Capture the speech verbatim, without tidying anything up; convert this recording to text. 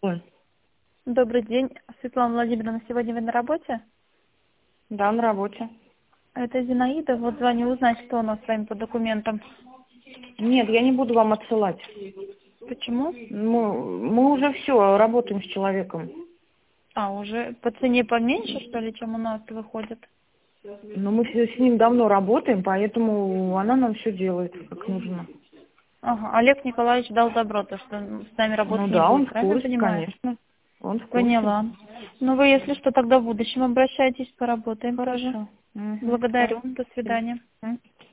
Ой, Добрый день, Светлана Владимировна. Сегодня вы на работе? да, на работе. Это Зинаида. Вот звоню узнать, что у нас с вами по документам. Нет, я не буду вам отсылать. Почему? Мы, мы уже все, работаем с человеком. А, уже по цене поменьше, что ли, чем у нас выходит? Но мы всё с ним давно работаем, поэтому она нам все делает, как нужно. Ага, Олег Николаевич дал добро, то, что с нами Ну работать не да, он будет, в правильно я курсе, понимаю? конечно. Он в курсе. Поняла. Ну, вы, если что, тогда в будущем обращайтесь, поработаем тоже. Хорошо. Угу, Благодарю. хорошо. До свидания. М.